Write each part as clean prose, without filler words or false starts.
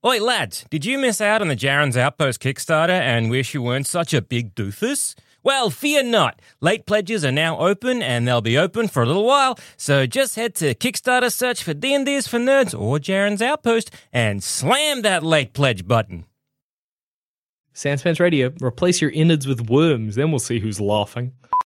Oi, lads, did you miss out on the Jaren's Outpost Kickstarter and wish you weren't such a big doofus? Well, fear not. Late pledges are now open, and they'll be open for a little while, so just head to Kickstarter, search for D&D's for Nerds or Jaren's Outpost, and slam that late pledge button. Sanspants Radio, replace your innards with worms, then we'll see who's laughing.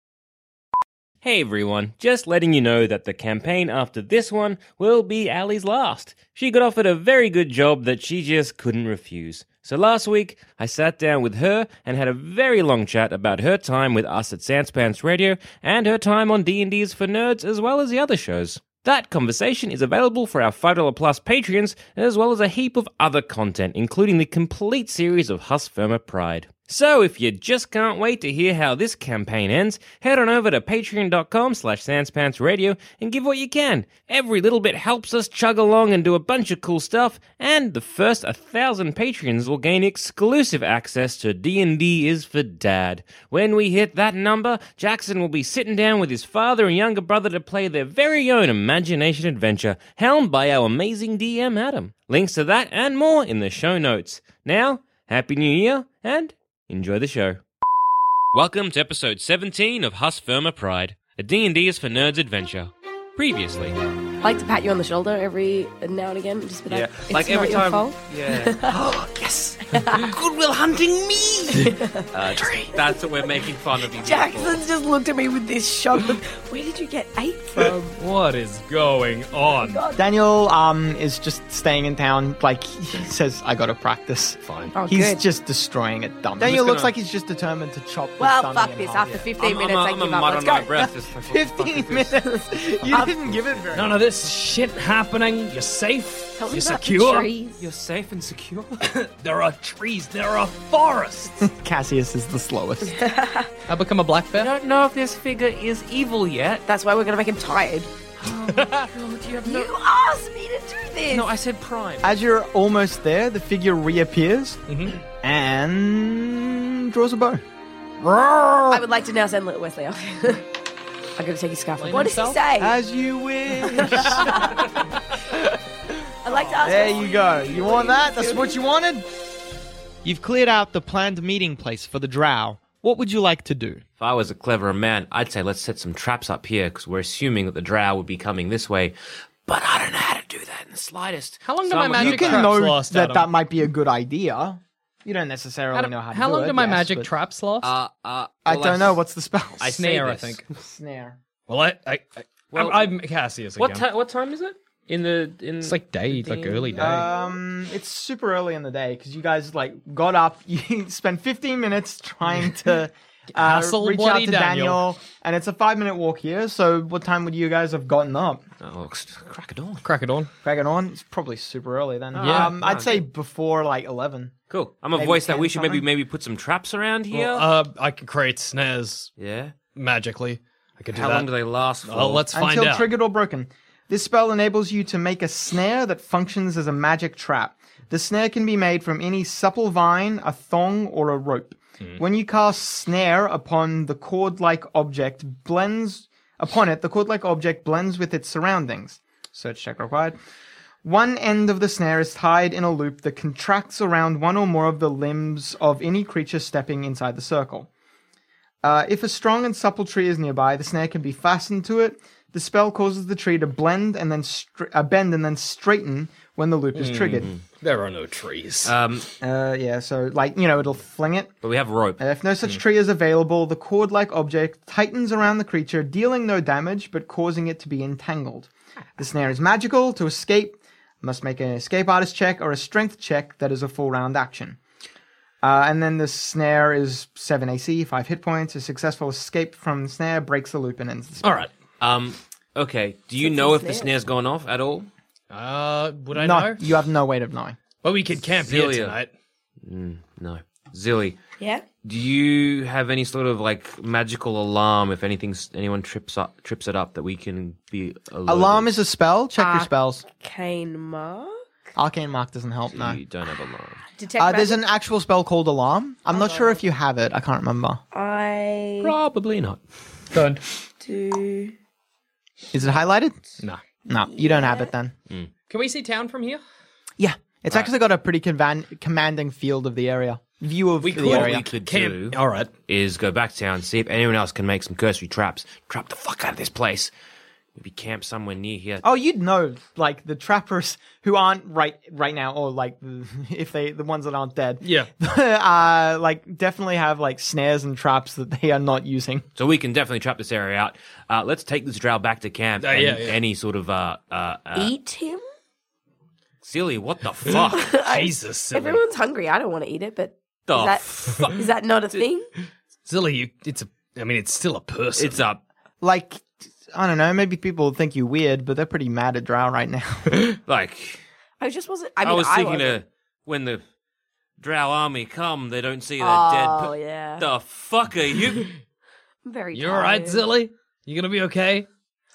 Hey everyone, just letting you know that the campaign after this one will be Ali's last. She got offered a very good job that she just couldn't refuse. So last week, I sat down with her and had a very long chat about her time with us at Sanspants Radio and her time on D&D's for Nerds as well as the other shows. That conversation is available for our $5 plus Patreons, as well as a heap of other content, including the complete series of Husfirma Pride. So if you just can't wait to hear how this campaign ends, head on over to patreon.com/sanspantsradio and give what you can. Every little bit helps us chug along and do a bunch of cool stuff, and the first 1,000 patrons will gain exclusive access to D&D is for Dad. When we hit that number, Jackson will be sitting down with his father and younger brother to play their very own imagination adventure, helmed by our amazing DM Adam. Links to that and more in the show notes. Now, Happy New Year, and enjoy the show. Welcome to episode 17 of Husfirma Pride, a D&D is for Nerds adventure. Previously. I like to pat you on the shoulder every now and again, just be like, it's like not every your time. fault. Yeah. Oh, yes. Goodwill hunting me. That's what we're making fun of you. Jackson just looked at me with this shock. Where did you get 8 from? What is going on? Daniel is just staying in town. Like, he says, I gotta practice. Fine. Oh, He's good. just destroying it dumb. just Daniel looks gonna- like he's just determined to chop this Well, dummy fuck in this. half. After 15 minutes, I I'm give a up. mud Let's on my go. breath. Just like, what the fuck 15 is this? minutes. You didn't give it very None of this shit happening. You're safe. Tell me You're about secure. the trees. You're safe and secure. There are trees. There are forests. Cassius is the slowest. I become a black I bear. don't know if this figure is evil yet. That's why we're going to make him tired. God, you have You asked me to do this. No, I said prime. As you're almost there, the figure reappears Mm-hmm. and draws a bow. I would like to now send little Wesley off. I got to take his scarf off. Blame What does he himself? say? As you wish. I'd like to ask There Wesley. you go. You want that? That's what you wanted? You've cleared out the planned meeting place for the drow. What would you like to do? If I was a cleverer man, I'd say let's set some traps up here because we're assuming that the drow would be coming this way. But I don't know how to do that in the slightest. How long do Someone- my You magic can traps know last, that Adam? that might be a good idea. You don't necessarily know how to do it. How long do my yes, magic but- traps last? I well, don't know. What's the spell? I say Snare, I this. think. Snare. Well, Well, I'm Cassius again. What time is it? It's like day, like early day. It's super early in the day because you guys like got up. You spent 15 minutes trying to Hassle reach out bloody to Daniel, and it's a 5-minute walk here. So, what time would you guys have gotten up? Oh, crack of dawn. Crack it on. Cracking on. It's probably super early then. Yeah. I'd say before like 11. Cool. I'm a Maybe voice that 10 we should something. maybe put some traps around here. I can create snares Yeah. magically. I could do How that. long do they last for? Oh, let's find Until out. triggered or broken. This spell enables you to make a snare that functions as a magic trap. The snare can be made from any supple vine, a thong, or a rope. When you cast snare upon the cord-like object, the cord-like object blends with its surroundings. Search check required. One end of the snare is tied in a loop that contracts around one or more of the limbs of any creature stepping inside the circle. If a strong and supple tree is nearby, the snare can be fastened to it. The spell causes the tree to bend and then straighten when the loop is triggered. There are no trees. So it'll fling it. But we have rope. If no such tree is available, the cord-like object tightens around the creature, dealing no damage but causing it to be entangled. The snare is magical. To escape, must make an escape artist check or a strength check that is a full round action. And then the snare is 7 AC, 5 hit points. A successful escape from the snare breaks the loop and ends the spell. All right. Okay. Do you know if the snare's gone off at all? Would I No, know? you have no way of knowing. Well, we could camp here Zelia. tonight. No. Zilly, Yeah? do you have any sort of like magical alarm if anyone trips it up that we can be alerted? Alarm is a spell. Check your spells. Arcane Mark? Arcane Mark doesn't help, no. You don't have alarm. Detect There's magic? an actual spell called Alarm. I'm not sure if you have it. I can't remember. I Probably not. Done. do... Is it highlighted? No. No, you don't have it then. Can we see town from here? Yeah, It's actually got a pretty commanding field of the area. View of the area. What we could do All right. is go back to town, see if anyone else can make some cursory traps. Trap the fuck out of this place. Maybe camp somewhere near here. Oh, you'd know, like, the trappers who aren't right now, or, like, if the ones that aren't dead. Yeah. Like, definitely have, like, snares and traps that they are not using. So we can definitely trap this area out. Let's take this drow back to camp. And yeah. Any sort of Eat him? silly, what the fuck? Jesus, Silly. Everyone's hungry. I don't want to eat it, but The is that not a thing? Silly, it's still a person. It's up. Like, I don't know, maybe people think you weird, but they're pretty mad at Drow right now. Like, I just wasn't. I I mean, was thinking wasn't. when the drow army come, they don't see that Oh, dead. yeah. The fuck are you? I'm very You all right, tired. Silly? You gonna be okay?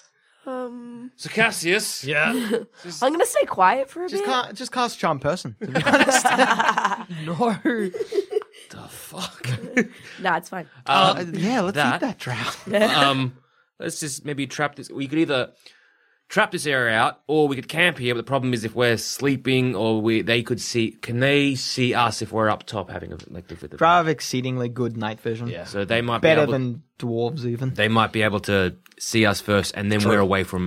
So Cassius. Yeah. I'm gonna stay quiet for a bit. Just cast Charm Person, to be honest. No. The fuck? Nah, it's fine. Yeah, let's eat that Drow. Let's just maybe trap this. We could either trap this area out, or we could camp here. But the problem is, if we're sleeping, or they could see. Can they see us if we're up top having a like with the Drow have exceedingly good night vision. Yeah. So they might Better be able, than dwarves, even. they might be able to see us first, and then we're away from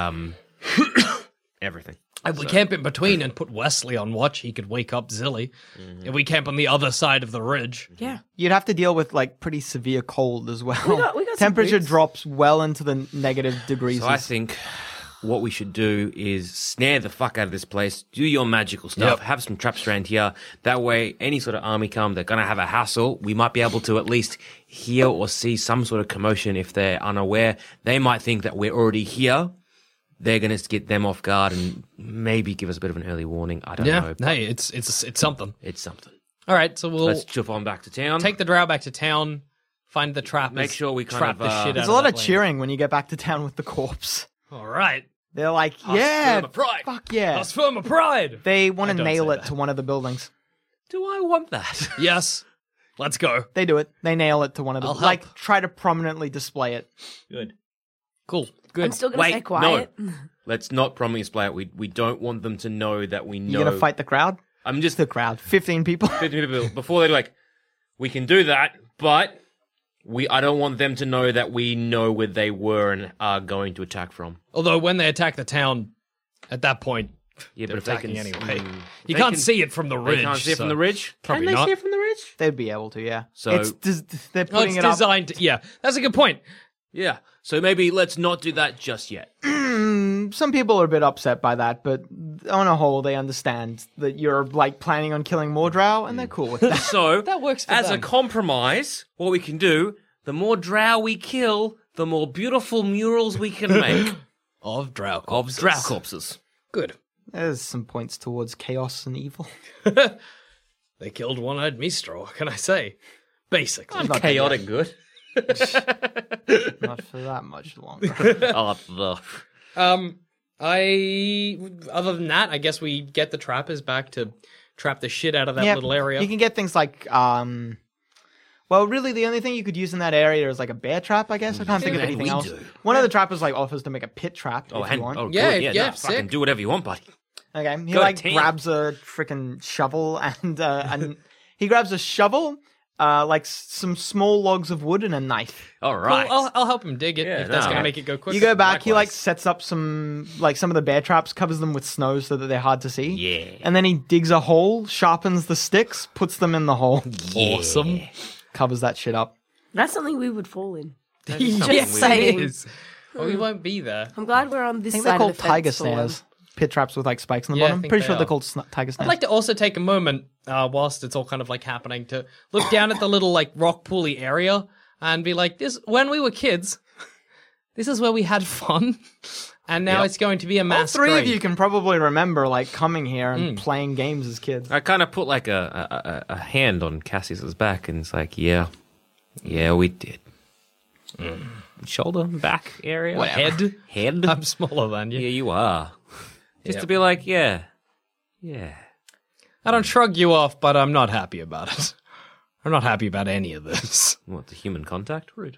everything. If we camp in between and put Wesley on watch, he could wake up Zilly. If we camp on the other side of the ridge. Yeah. You'd have to deal with, like, pretty severe cold as well. We got some Temperature boots. drops well into the negative degrees. So I think what we should do is snare the fuck out of this place, do your magical stuff, have some traps around here. That way, any sort of army come, they're going to have a hassle. We might be able to at least hear or see some sort of commotion if they're unaware. They might think that we're already here. They're going to get them off guard and maybe give us a bit of an early warning. I don't know. Hey, it's something. It's something. All right, so we'll Let's chuff on back to town. take the drow back to town, find the trappers. Make sure we kind trap of, the shit out There's of a lot that of land. cheering when you get back to town with the corpse. All right. They're like, yeah, firm of pride. fuck yeah. That's firm of pride. They want I to don't nail say it that. to one of the buildings. Do I want that? Yes. Let's go. They do it. They nail it to one of the I'll help. like try to prominently display it. Good. Cool. I'm Good. still gonna Wait, stay quiet. Let's not prominently display it. We don't want them to know that we know. You're gonna fight the crowd? I'm just The crowd. 15 people. before they're like, we can do that, but I don't want them to know that we know where they were and are going to attack from. Although when they attack the town, at that point, Yeah, they're but if they attacking can anyway. they You can't can- see it from the ridge. They can't see it from so- the ridge. Probably Can they not. see it from the ridge? They'd be able to, yeah. So- they're Oh, putting it's it up. designed to, yeah, that's a good point. Yeah. So maybe let's not do that just yet. Some people are a bit upset by that, but on a whole, they understand that you're like planning on killing more drow, and they're cool with that. So That works for as them. a compromise, what we can do: the more drow we kill, the more beautiful murals we can make Of drow of corpses. drow corpses. Good. There's some points towards chaos and evil. They killed One-Eyed Mistro, what can I say? Basically. Not Chaotic good. Not for that much longer. Other than that, I guess we get the trappers back to trap the shit out of that Yeah, little area. You can get things like, well, really, the only thing you could use in that area is like a bear trap, I guess. I can't think of Yeah, anything we else. do. One of the trappers like offers to make a pit trap Oh, if you want. good. Yeah, Yeah, yeah, nah, fucking sick. do whatever you want, buddy. Okay, he Go like team. grabs a freaking shovel and he grabs a shovel, like some small logs of wood and a knife. All right. Cool, I'll help him dig it Yeah, if that's no. going to make it go quicker. You go back, he like likewise. sets up some of the bear traps, covers them with snow so that they're hard to see. Yeah. And then he digs a hole, sharpens the sticks, puts them in the hole, Awesome. covers that shit up. That's something we would fall in. Yes, Just saying. it is. Well, we won't be there. I'm glad we're on this I think side they're called of the tiger fence for once. snares. Pit traps with like spikes in the Yeah, I bottom. think Pretty they sure they're are. called tiger snares. I'd like to also take a moment, whilst it's all kind of like happening, to look down at the little like rock pooly area and be like, "This when we were kids, this is where we had fun, and now Yep. it's going to be a All mass three of grave." you can probably remember like coming here and playing games as kids. I kind of put like a hand on Cassius's back, and it's like, yeah, we did. Shoulder, back area, Head. head. I'm smaller than you. Yeah, you are. Just Yep. to be like, yeah. I don't shrug you off, but I'm not happy about it. I'm not happy about any of this. What, the human contact? Rude.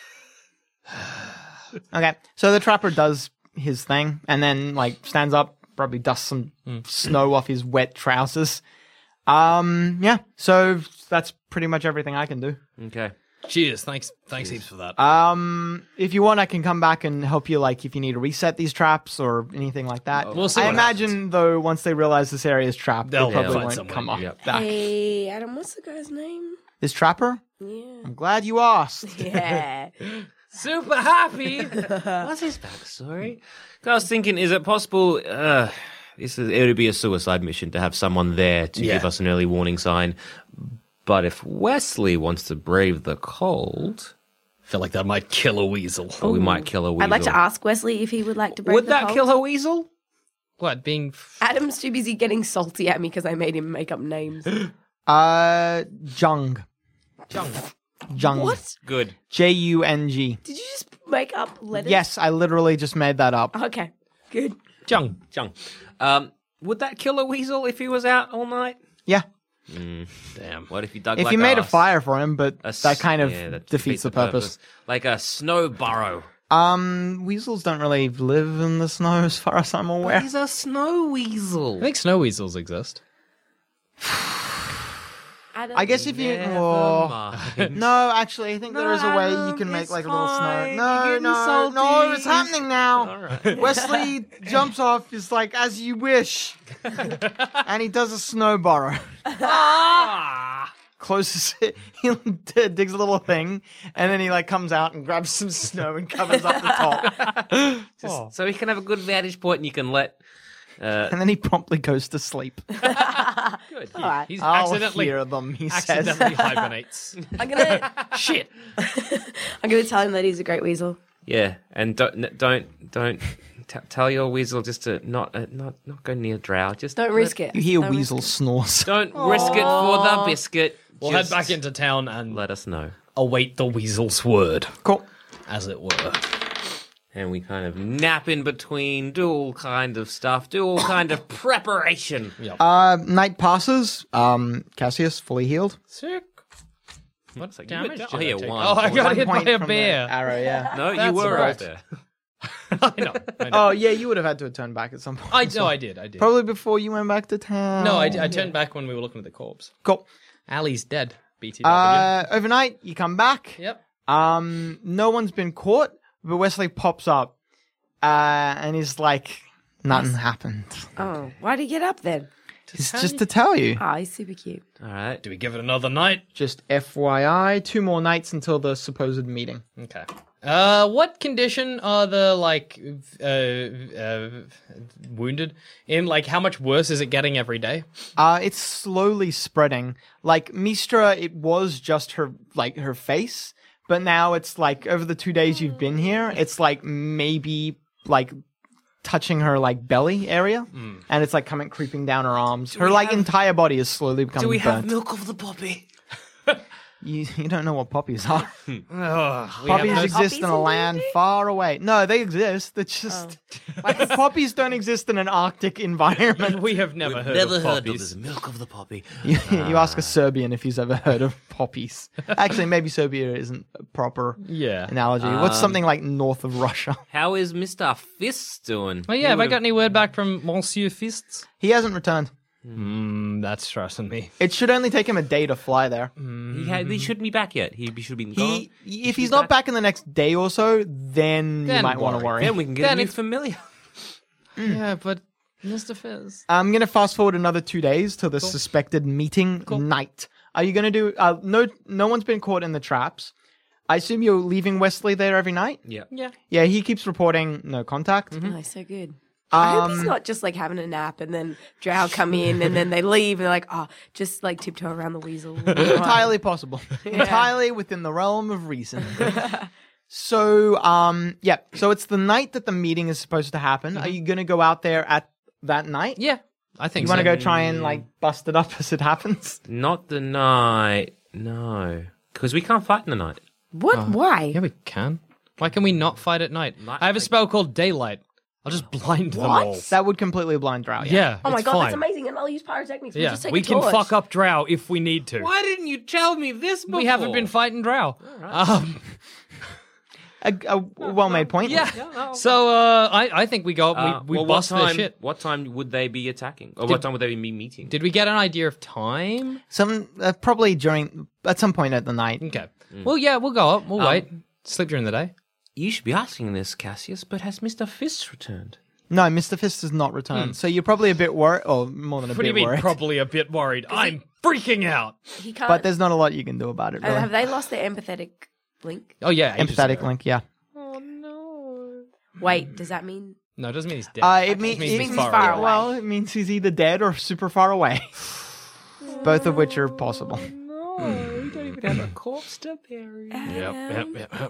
Okay, so the trapper does his thing and then like stands up, probably dust some snow off his wet trousers. Yeah, so that's pretty much everything I can do. Okay. Cheers. Thanks heaps for that. If you want, I can come back and help you, like, if you need to reset these traps or anything like that. We'll see I what imagine, though, once they realize this area is trapped, They'll they probably find won't somewhere. come up Yep. back. Hey, Adam, what's the guy's name? This trapper? Yeah. I'm glad you asked. Yeah. Super happy. What's his backstory? I was thinking, is it possible? It would be a suicide mission to have someone there to give us an early warning sign. But if Wesley wants to brave the cold, I feel like that might kill a weasel. we might kill a weasel. I'd like to ask Wesley if he would like to break Would the that cold. kill a weasel? What, being... Adam's too busy getting salty at me because I made him make up names. Jung. Jung. What? Good. Jung. Did you just make up letters? Yes, I literally just made that up. Okay, good. Jung. Would that kill a weasel if he was out all night? Yeah. Damn. What if he dug If like you made a us? fire for him, but A s- that kind of yeah, that defeats the purpose. Like a snow burrow. Weasels don't really live in the snow as far as I'm aware. He's a snow weasel. I think snow weasels exist. Adam, I guess if you... Never Oh. mind. No, actually, I think there is a way you Adam, can make it's like a little snow. fine. No, You're getting no, it's salty. happening now. All right. Wesley jumps off, is like, as you wish. And he does a snow burrow. Closes it, he digs a little thing, and then he like comes out and grabs some snow and covers up the top. So he can have a good vantage point and you can let... And then he promptly goes to sleep. Good. all right. He's I'll accidentally hear them, he says. accidentally hibernates. I'm gonna Shit. I'm gonna tell him that he's a great weasel. Yeah, and don't tell your weasel just to not go near Drow. Just Don't risk it. You hear Don't risk Weasel it. snores. Don't risk it for the biscuit. We'll Just head back into town and let us know. await the weasel's word, Cool. as it were. And we kind of nap in between, do all kind of stuff, do all kind of preparation. Night passes. Cassius, fully healed. Sick. What like, damage you did got- I yeah, take? one. Oh, I got One hit by point a from the bear. arrow, yeah. No, you That's were a right fault. there. I know. Oh, yeah, you would have had to turn back at some point. I did. Probably before you went back to town. No, I turned back when we were looking at the corpse. Cool. Allie's dead. BTW. Overnight, you come back. Yep. No one's been caught, but Wesley pops up and he's like, nothing happened. Oh, why'd he get up then? It's just to tell you. Ah, he's super cute. All right. Do we give it another night? Just FYI, 2 more nights until the supposed meeting. Okay. What condition are the wounded in? Like, how much worse is it getting every day? It's slowly spreading. Like Mistra, it was just her face, but now it's like over the 2 days you've been here, it's like maybe like touching her like belly area, and it's like creeping down her arms. Her entire body is slowly becoming Do we have burnt. milk of the poppy? You don't know what poppies are. Poppies Poppies no exist poppies in in a land D&D? far away. No, they exist. They're just poppies don't exist in an Arctic environment. We have never heard Never of heard of poppies. this milk of the poppy. You ask a Serbian if he's ever heard of poppies. Actually, maybe Serbia isn't a proper Yeah. analogy. What's something like north of Russia? How is Mr. Fists doing? Oh yeah, have I got any word back from Monsieur Fists? He hasn't returned. That's stressing me. It should only take him a day to fly there. He shouldn't be back yet. He should be gone. If he's not back in the next day or so, then you Then might want to worry. Then we can get Then a new it's- familiar. Yeah, but Mr. Fizz. I'm going to fast forward another 2 days till the suspected meeting night. Are you going to do... no one's been caught in the traps. I assume you're leaving Wesley there every night? Yeah. Yeah. Yeah, he keeps reporting no contact. Oh, so good. I hope he's Um, not just like having a nap and then Drow come in and then they leave and they're like, oh, just like tiptoe around the weasel. Entirely possible. Entirely within the realm of reason. So, so it's the night that the meeting is supposed to happen. Are you going to go out there at that night? Yeah. I think You so. want to go try and bust it up as it happens? Not the night. No. Because we can't fight in the night. What? Why? Yeah, we can. Why can we not fight at night? Night- I have a spell called Daylight. I'll just blind them all. That would completely blind Drow. Yeah. Oh my it's god, fine. that's amazing. And I'll use pyrotechnics. We'll Yeah, just take we a can torch. fuck up Drow if we need to. Why didn't you tell me this before? We haven't been fighting Drow. a well-made point. Yeah. So I think we go up. We bust their shit. What time would they be attacking? Or what time would they be meeting? Did we get an idea of time? Probably at some point at the night. Okay. Well, yeah, we'll go up. We'll wait. Sleep during the day. You should be asking this, Cassius, but has Mr. Fist returned? No, Mr. Fist has not returned. So you're probably a bit worried, or more than a What do bit you mean? worried. Probably a bit worried. I'm freaking out. He can't. But there's not a lot you can do about it, really. Have they lost their empathetic link? Oh yeah, ages Empathetic ago. link, yeah. Wait, does that mean? No, it doesn't mean he's dead. It means he's far away. Well, it means he's either dead or super far away. Both of which are possible. No, we don't even have a corpse to bury. Yep.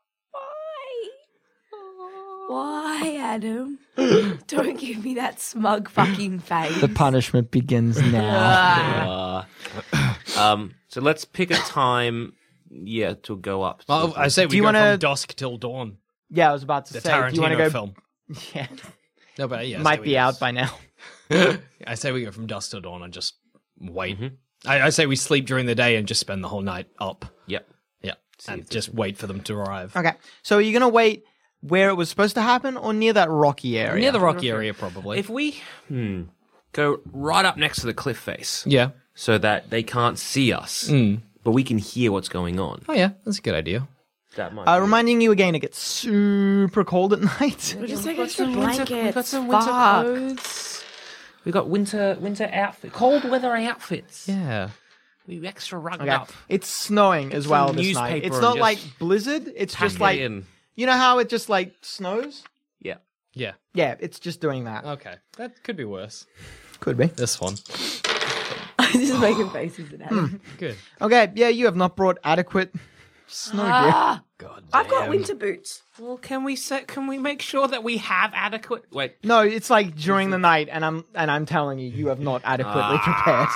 Why, Adam? Don't give me that smug fucking face. The punishment begins now. So let's pick a time, to go up. Well, I say we you go wanna- from dusk till dawn. Yeah, I was about to The say, do you want to Tarantino go? film. Yeah, No, but yeah, might be out by now. I say we go from dusk till dawn and just wait. I say we sleep during the day and just spend the whole night up. Yep. Yeah, and just wait for them to arrive. Okay, so are you gonna wait where it was supposed to happen, or near that rocky area? Near the rocky area, probably. If we go right up next to the cliff face Yeah. so that they can't see us, but we can hear what's going on. Oh yeah, that's a good idea. That might be- Reminding you again, it gets super cold at night. We're just like We've got extra some blankets. winter, we've got some winter Fuck. clothes. We've got winter outfit, cold weather outfits. Yeah. We extra rugged Okay. up. It's snowing as well some this night. newspaper It's and not just like blizzard. It's Pack just it like in. you know how it just like snows. Yeah. Yeah. Yeah, it's just doing that. Okay. That could be worse. Could be. This one. I'm just making faces at Adam. Good. Okay, yeah, you have not brought adequate snow gear. God. I've got winter boots. Well, can we make sure that we have adequate? Wait. No, it's like during the night, and I'm telling you, you have not adequately prepared.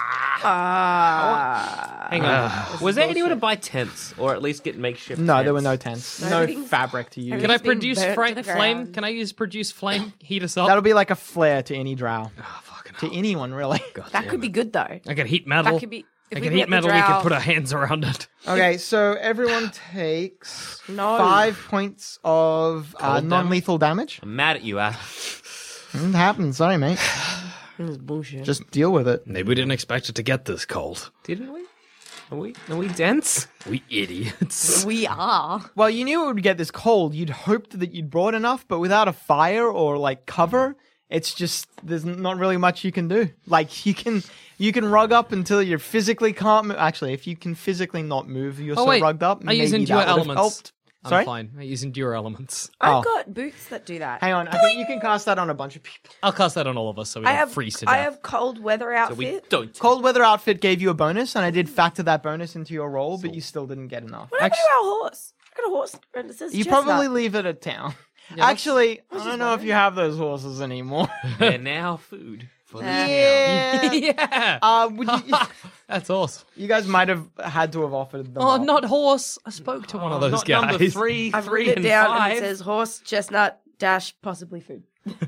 Hang on. Was there anyone to buy tents or at least get makeshift? No, tents? there were no tents, no Everything's- fabric to use. Can I It's been produce burnt to the flame? ground. Can I use produce flame? Heat us up? That'll be like a flare to any drow, Oh, fucking to hell. anyone really. That could be good though. I can heat metal. That could be. If I we can get heat the metal. We can drow- put our hands around it. Okay, so everyone takes No. 5 points of Cold non-lethal damage. I'm mad at you, Al. It happens, sorry, mate. This is bullshit. Just deal with it. Maybe we didn't expect it to get this cold. Didn't we? Are we dense? We idiots. We are. Well, you knew it would get this cold. You'd hoped that you'd brought enough, but without a fire or like cover, it's just there's not really much you can do. Like you can rug up until you're physically can't move. Actually, if you can physically not move, you're Oh, so wait. rugged up. I use maybe endure that would've elements. helped. Sorry? I'm fine. I use endure elements. Oh. I've got boots that do that. Hang on, I think you can cast that on a bunch of people. I'll cast that on all of us so we I don't have. freeze to death. I have cold weather outfit. We don't. Cold weather outfit gave you a bonus, and I did factor that bonus into your roll, but you still didn't get enough. What happened to our horse? I got a horse. And it says You chestnut. probably leave it at town. Yeah, Actually, I don't know if you have those horses anymore. They're now food for the yeah. yeah. Would you? That's awesome. You guys might have had to have offered them. Oh, up. not horse. I spoke to one of those not guys. number 3, I've 3, written it and down 5. and it says horse, chestnut, dash, possibly food.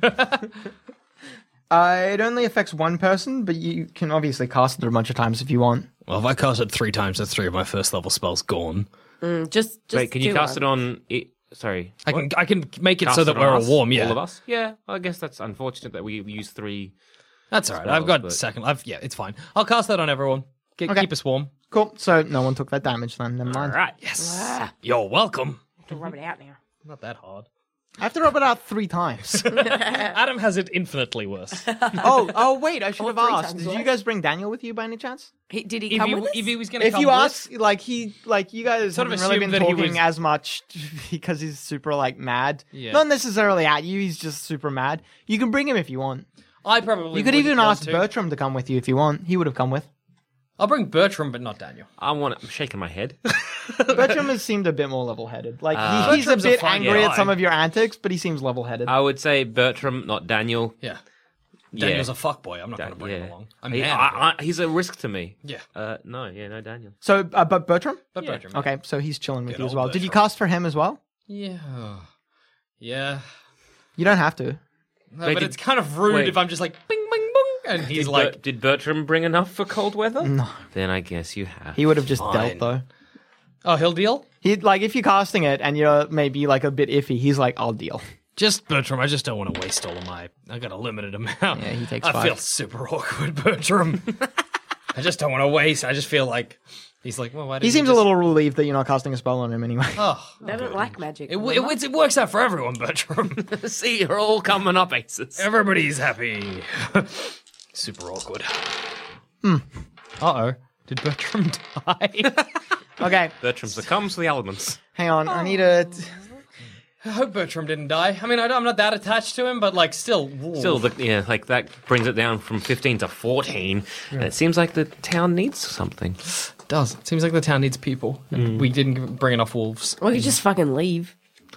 It only affects one person, but you can obviously cast it a bunch of times if you want. Well, if I cast it 3 times, that's 3 of my first level spells gone. Just Wait, can you do cast one. it on it? Sorry. I can make it Cast so that it on we're all us? warm. Yeah, All of us? Yeah. I guess that's unfortunate that we use 3. that's all right. spells, I've got but- second. Yeah, it's fine. I'll cast that on everyone. Okay. Keep us warm. Cool. So no one took that damage then. Never All mind. right. Yes. You're welcome. have to rub it out now. Not that hard. I have to rub it out 3 times. Adam has it infinitely worse. oh, wait! I should have 3 asked. times Did you worse. guys bring Daniel with you by any chance? Did he if, come he, with us? if he was going to If come you with, ask, you guys Sort of haven't really been assumed that he talking was- as much because he's super like mad. Yeah. Not necessarily at you. He's just super mad. You can bring him if you want. I probably You could would even want ask to. Bertram to come with you if you want. He would have come with. I'll bring Bertram, but not Daniel. I'm shaking my head. Bertram has seemed a bit more level-headed. Like he's a Bertram's a bit fun angry at guy. some of your antics, but he seems level-headed. I would say Bertram, not Daniel. Yeah. Yeah. Daniel's a fuckboy. I'm not going to bring him along. I'm He- mad. he's a risk to me. Yeah. No, Daniel. So, but Bertram? But Bertram. Okay, so he's chilling with Good you as old well. Did you Bertram. cast for him as well? Yeah. Yeah. You don't have to. No, Wait, but did- it's kind of rude wait. if I'm just like, bing, bing, bing, and he's like, Did Bertram bring enough for cold weather? No. Then I guess you have. He would have just Fine. dealt, though. oh, he'll deal? if you're casting it and you're maybe like a bit iffy, he's like, I'll deal. Just Bertram, I just don't want to waste all of my... I got a limited amount. Yeah, he takes I 5. feel super awkward, Bertram. I just don't want to waste. I just feel like... He's like, well, why did He seems a little relieved that you're not casting a spell on him anyway. Oh, They don't like magic. it works out for everyone, Bertram. See, you're all coming up aces. Everybody's happy. Super awkward. Uh-oh. Did Bertram die? Okay, Bertram succumbs to the elements. hang on. I need a... I hope Bertram didn't die. I mean, I'm not that attached to him, but like, still. Still, like that brings it down from 15 to 14. And it seems like the town needs something. It does. It seems like the town needs people. And we didn't bring enough wolves. Or you just fucking leave.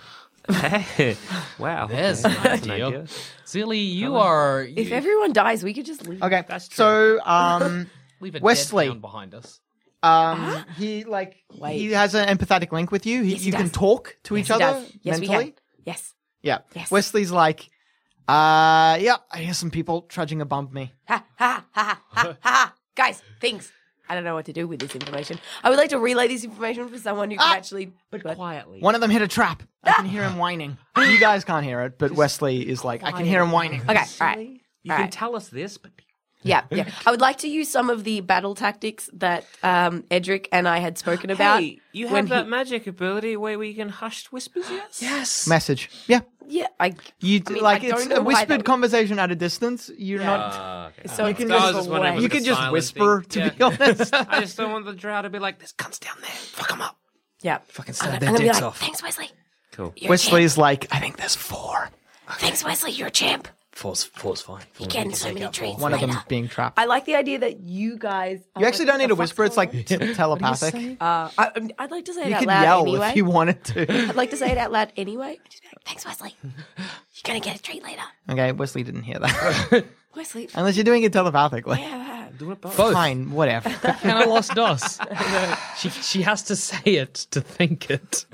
Wow. There's okay. an That's idea. Zilly, you are. If everyone dies, we could just leave. Okay, That's true. so, leave a Wesley. dead town behind us. he Wait. he has an empathetic link with you. Yes, he you can does. talk to Yes, each he other does. Yes, we mentally. can. Yes. Yeah. Yes. Wesley's like, yeah, I hear some people trudging above me. Ha ha ha ha ha. Guys, things. I don't know what to do with this information. I would like to relay this information for someone who can actually. But quietly. One of them hit a trap. I can hear him whining. You guys can't hear it, but Wesley is like, I can hear him whining. Okay, all right. You All can right. tell us this, but Yeah. I would like to use some of the battle tactics that Edric and I had spoken about. hey, you when have that he- magic ability where we can hush whispers, yes? Yes. Message. Yeah. Yeah, You I mean, like I don't it's know a why whispered that- conversation at a distance. You're not. Okay. So it's can just I was just wondering away. if You it was can a just silent whisper. thing. To be honest. I just don't want the drow to be like, there's cunts down there. Fuck them up. Yeah. Fucking I'm stab gonna their be dicks like, off. thanks, Wesley. Cool. You're a Wesley's like, I think there's 4. champ. Thanks, Wesley. You're a champ. Four's fine. You're getting so many treats One of later. them's being trapped. I like the idea that you guys. You actually don't need to whisper. It's like telepathic. I'd like to say it You out can loud yell anyway. if you wanted to. I'd like to say it out loud anyway. Just be like, thanks, Wesley. You're gonna get a treat later. Okay, Wesley didn't hear that. Wesley. Unless you're doing it telepathically. Yeah. Do it both. Both. Fine, whatever. Hannah lost us. She has to say it to think it.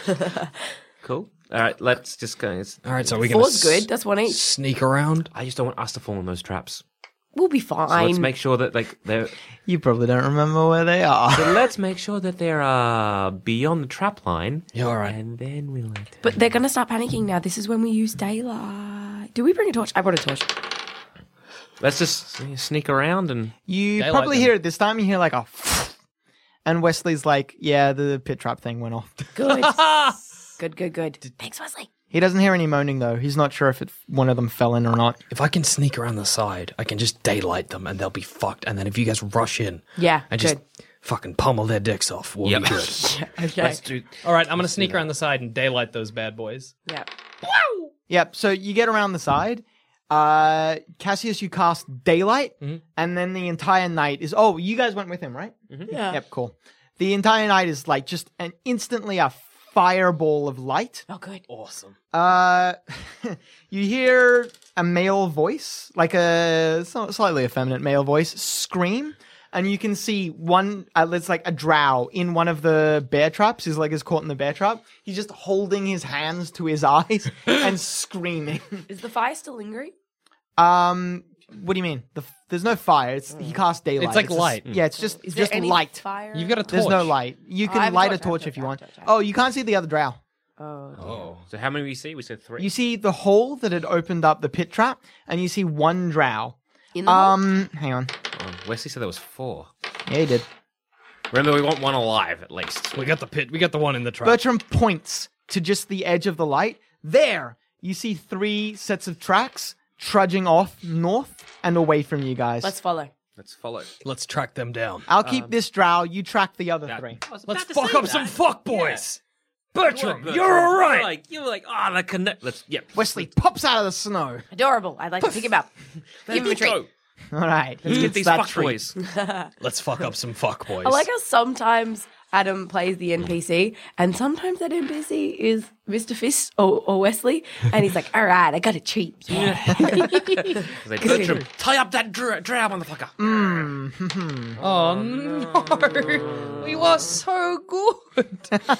Cool. All right, let's just go. All right, so we're gonna Four's good. That's one each. sneak around. I just don't want us to fall in those traps. We'll be So fine. let's make sure that they're. You probably don't remember where they are. So let's make sure that they're beyond the trap line. Yeah, all right. And then we'll. But they're gonna start panicking now. This is when we use daylight. Do we bring a torch? I brought a torch. Let's just sneak around and. You Daylight probably them. hear it this time. You hear like a, and Wesley's like, "Yeah, the pit trap thing went off." Good. Good. Thanks, Wesley. He doesn't hear any moaning though. He's not sure if one of them fell in or not. If I can sneak around the side, I can just daylight them and they'll be fucked. And then if you guys rush in Yeah, and just good. fucking pummel their dicks off, we'll Yep. be good. Okay. Let's do. All right, I'm gonna sneak around the side and daylight those bad boys. Yeah. Yep. So you get around the side. Cassius, you cast daylight, and then the entire night is. Oh, you guys went with him, right? Yeah. Yep. Cool. The entire night is like just instantly a fireball of light. Oh, good. Awesome. You hear a male voice, like a slightly effeminate male voice, scream, and you can see one. It's like a drow in one of the bear traps. His leg is caught in the bear trap. He's just holding his hands to his eyes and screaming. Is the fire still lingering? What do you mean? There's no fire. He cast daylight. It's like just- light. yeah, it's just Is there any light. fire? You've got a torch. There's no light. You I can have a light a torch, torch if you want. I have a torch. Oh, you can't see the other drow. Oh. Oh. So how many we see? We said 3. You see the hole that had opened up the pit trap, and you see one drow. In the hole? Hang on. Oh, Wesley said there was 4. Yeah, he did. Remember, we want one alive at least. We got the pit. We got the one in the trap. Bertram points to just the edge of the light. There, you see 3 sets of tracks trudging off north and away from you guys. Let's follow. Let's follow. Let's track them down. I'll keep this drow. You track the other 3. Let's fuck up some fuck boys. Bertram, you're all right. You're like, oh, the connect. Let's, yep. Wesley pops out of the snow. Adorable. I'd like to pick him up. Give him a treat. Go. All right, Let's get these that fuck treat. boys. Let's fuck up some fuck boys. I like how sometimes Adam plays the NPC, and sometimes that NPC is Mr. Fist or Wesley, and he's like, all right, I got a treat. Yeah. Like, Bertram, tie up that drow, motherfucker. Oh no, we were so good.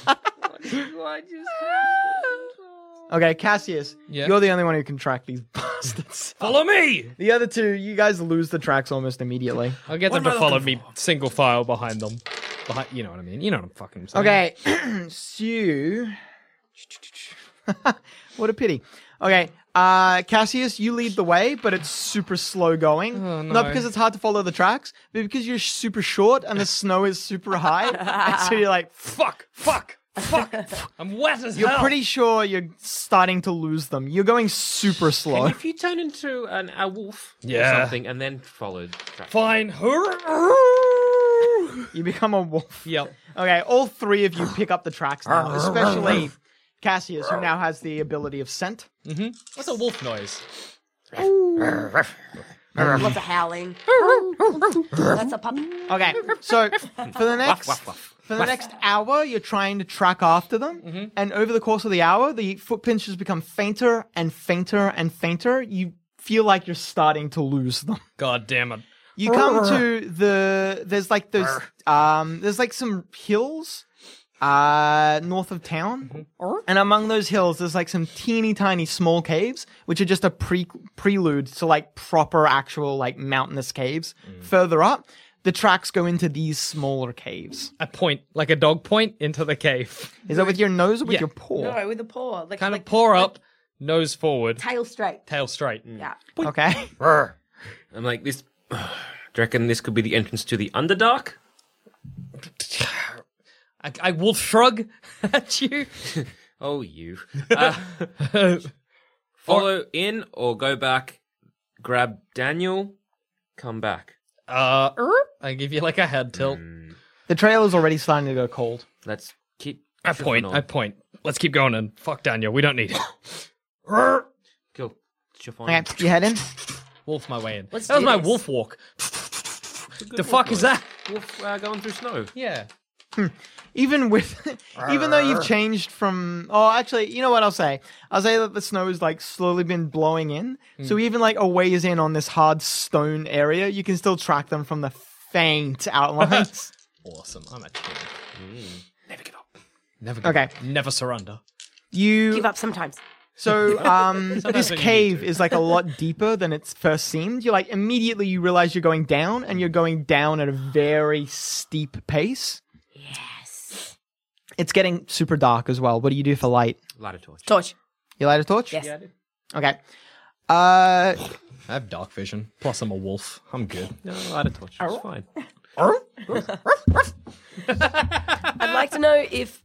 Okay, Cassius, Yeah? you're the only one who can track these bastards. Follow me. The other 2, you guys lose the tracks almost immediately. I'll get them What to am I follow looking me single file behind them. behind. You know what I mean? You know what I'm fucking saying. Okay, Sue. What a pity. Okay, Cassius, you lead the way, but it's super slow going. Oh, no. Not because it's hard to follow the tracks, but because you're super short and the snow is super high. And so you're like, Fuck. I'm wet as you're hell. pretty sure you're starting to lose them. You're going super slow. And if you turn into a wolf or Yeah. something and then follow track. Fine. You become a wolf. Yep. Okay, all three of you pick up the tracks now, especially Cassius, who now has the ability of scent. What's a wolf noise? Lots of howling. That's a puppy. Okay, so for the next hour, you're trying to track after them, and over the course of the hour, the footprints just become fainter and fainter and fainter. You feel like you're starting to lose them. God damn it. You come to there's like some hills north of town, and among those hills there's like some teeny tiny small caves, which are just a prelude to like proper actual like mountainous caves. Further up, the tracks go into these smaller caves. I point like a dog point into the cave. Is that with your nose or with Yeah. your paw? No, with a paw. Like, Kind of like, paw like up, nose forward, Tail straight. tail straight. Yeah. Okay. I'm like, this. Do you reckon this could be the entrance to the Underdark? I wolf shrug at you. Oh, you. Follow in or go back, grab Daniel, come back. I give you like a head tilt. The trail is already starting to go cold. Let's keep. I point. Let's keep going and fuck Daniel. We don't need it. Cool. Chuff on. Okay, you head in. Wolf my way in. Let's That was do my this. wolf walk. The fuck is that? Wolf going through snow. Yeah. Even though you've changed from, actually, you know what I'll say that the snow has like slowly been blowing in, so even like a ways in on this hard stone area, you can still track them from the faint outlines. Awesome. I'm a champ. Never give up. Never give Okay. up. Never surrender. You Give up sometimes. so this when you cave need to. is like a lot deeper than it first seemed. You're like immediately you realize you're going down, and you're going down at a very steep pace. Yes. It's getting super dark as well. What do you do for light? Light a torch. Torch. You light a torch? Yes. I did. Okay. I have dark vision. Plus, I'm a wolf. I'm good. No, light a torch. It's fine. I'd like to know if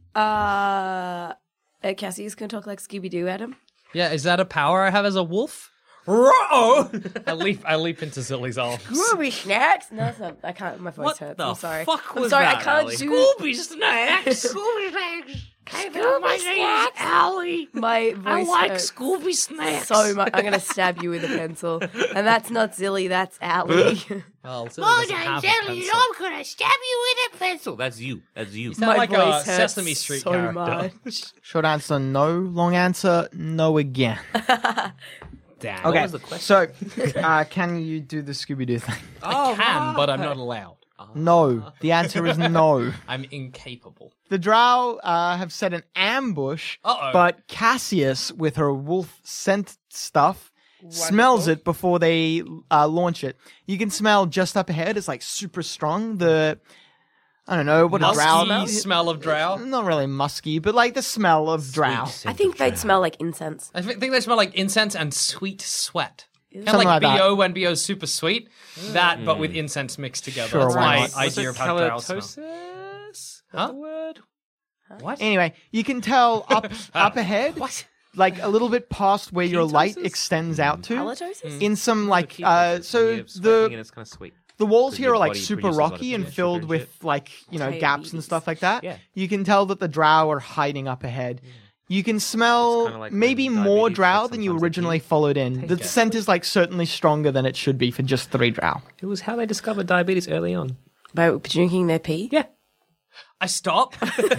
Cassius can talk like Scooby-Doo, Adam. Yeah, is that a power I have as a wolf? Ruh-oh! I leap into Zilly's arms. Scooby snacks? No, it's not. I can't. My voice What hurts. the I'm sorry. fuck I'm was sorry. that, I can't Allie? do Scooby snacks. Scooby snacks. Scooby snacks. Allie. My voice hurts Scooby snacks. so much. I'm gonna stab you with a pencil, and that's not Zilly. That's Allie. Well, Zilly doesn't have a pencil. gonna stab you with a pencil. That's you. That's you. Sound My like voice a hurts Sesame Street so character. much. Short answer, no. Long answer, no again. Damn. Okay, was the question? so can you do the Scooby-Doo thing? I can, but I'm not allowed. No. The answer is no. I'm incapable. The drow have set an ambush, Uh-oh. but Cassius, with her wolf scent stuff, smells it before they launch it. You can smell just up ahead. It's like super strong. I don't know what a drow Musky smell of drow. Not really musky, but like the smell of drow. I think they'd smell like incense. I think they smell like incense and sweet sweat. Kind of Something like like that. BO when BO's super sweet. That, but with incense mixed together. Sure, That's why my not? idea of how drow smell. Halitosis? Huh? The word? What? Anyway, you can tell up ahead, like a little bit past where your light Ketosis? extends out to, Halitosis? in some like So it's it's kind of sweet. the walls So here your are like body super produces a lot of rocky and sugar filled and with shit. like gaps and stuff like that. Yeah. You can tell that the drow are hiding up ahead. You can It's smell kinda like maybe when more diabetes, drow like than you sometimes they originally keep- followed in. The it. scent is like certainly stronger than it should be for just 3 drow. It was how they discovered diabetes early on. By drinking their pee? Yeah. I stop.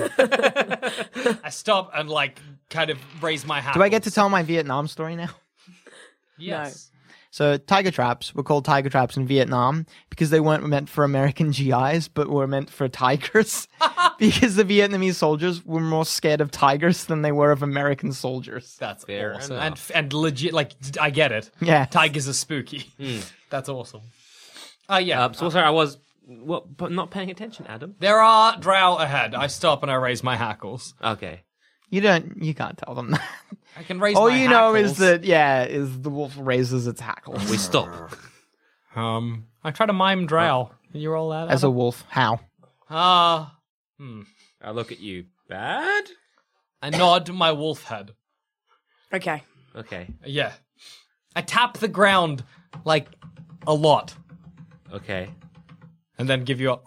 I stop and like kind of raise my hat. Do I get to tell my Vietnam story now? Yes. So tiger traps were called tiger traps in Vietnam because they weren't meant for American GIs, but were meant for tigers. Because the Vietnamese soldiers were more scared of tigers than they were of American soldiers. That's Fair awesome. enough. And legit, like, I get it. Yeah. Tigers are spooky. That's awesome. Yeah. So sorry, I was What? But not paying attention, Adam. There are drow ahead. I stop and I raise my hackles. Okay. You can't tell them that. I can raise All my you know hackles. is the wolf raises its hackles. We stop. I try to mime drow. Can you roll that? As a wolf, how? I look at you. Bad? I nod my wolf head. Okay. Okay. Yeah. I tap the ground like a lot, Okay. and then give you a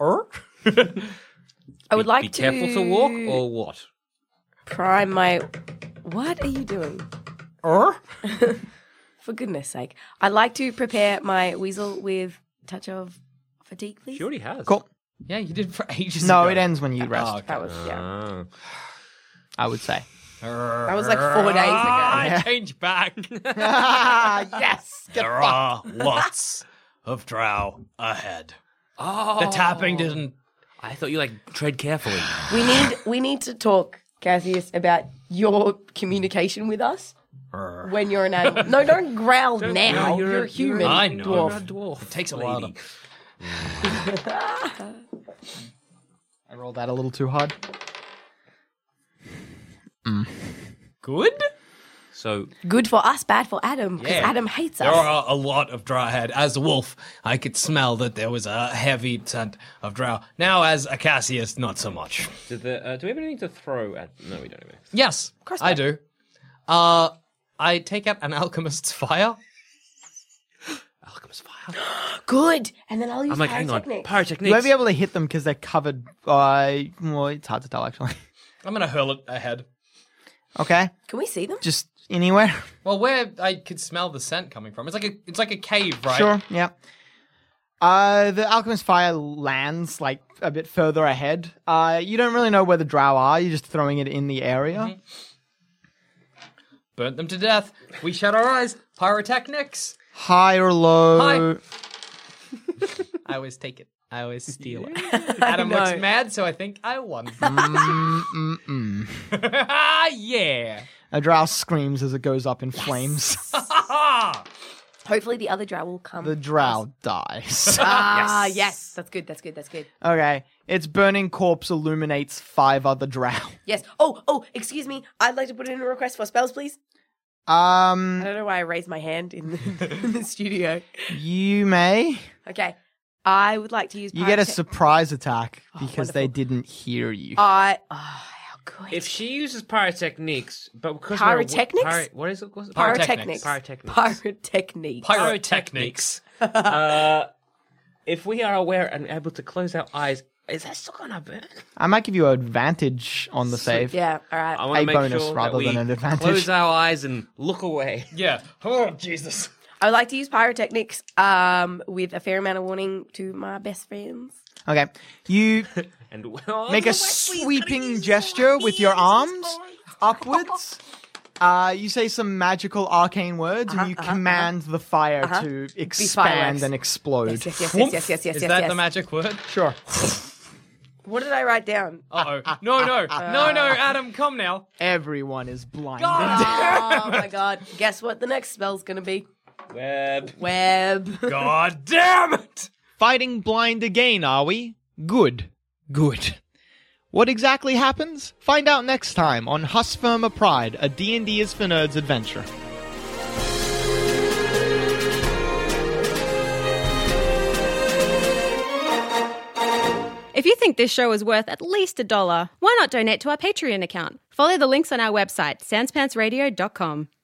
I would like Be to careful to walk or what? prime my. What are you doing? For goodness sake. I'd like to prepare my weasel with a touch of fatigue, please. She already has. Cool. Yeah, you did for ages No, ago. it ends when you rest. Oh, okay. That was, yeah. Ah. I would say. That was like 4 days ago. I change back. Yes. Get There are lots of drow ahead. Oh. The tapping didn't. I thought you tread carefully. We need to talk, Cassius, about your communication with us when you're an animal. No, don't growl now. You're a human I know. dwarf. You're a dwarf. It takes a while to. I rolled that a little too hard. Good? So Good for us, bad for Adam, because Yeah. Adam hates There us. are a lot of drow ahead. As a wolf, I could smell that there was a heavy scent of drow. Now, as a Cassius, not so much. do we have anything to throw at? No, we don't have anything. Yes, Crossbow. I do. I take out an alchemist's fire. Alchemist fire. Good. And then I'll use I'm like, hang on. pyrotechnics. Pyrotechnics. You won't be able to hit them because they're covered by. Well, it's hard to tell actually. I'm gonna hurl it ahead. Okay, Can we see them? just anywhere. Well, where I could smell the scent coming from. It's like a cave, right? Sure. Yeah. The alchemist fire lands like a bit further ahead. You don't really know where the drow are. You're just throwing it in the area. Burnt them to death. We shut our eyes. Pyrotechnics. High or low? High. I always take it. I always steal it. Adam looks know. mad, so I think I won. Yeah. A drow screams as it goes up in flames. Hopefully the other drow will come. The drow dies. Yes. That's good. That's good. That's good. Okay. Its burning corpse illuminates 5 other drow. Yes. Oh, excuse me. I'd like to put in a request for spells, please. I don't know why I raised my hand in the studio. You may. Okay. I would like to use You get a pyrotech- surprise attack because they wonderful. didn't hear you. how good. If she uses pyrotechnics, but because Pyrotechnics? what is it? What's it? Pyrotechnics. Pyrotechnics. Pyrotechnics. Pyrotechnics. If we are aware and able to close our eyes, is that still gonna burn? I might give you an advantage on the save. Yeah, all right. I want A to make bonus sure rather that we than an advantage. close our eyes and look away. Yeah. Oh, Jesus. I would like to use pyrotechnics with a fair amount of warning to my best friends. Okay. You And make a sweeping gesture with your arms upwards. You say some magical arcane words and you command the fire to expand fireworks. and explode. Yes. Is that the magic word? Sure. What did I write down? Uh-oh. No, Adam, come now. Everyone is blinded. Oh my god. Guess what the next spell's gonna be? Web. God damn it! Fighting blind again, are we? Good. What exactly happens? Find out next time on Husfirma Pride, a D&D is for Nerds adventure. If you think this show is worth at least $1, why not donate to our Patreon account? Follow the links on our website, sanspantsradio.com.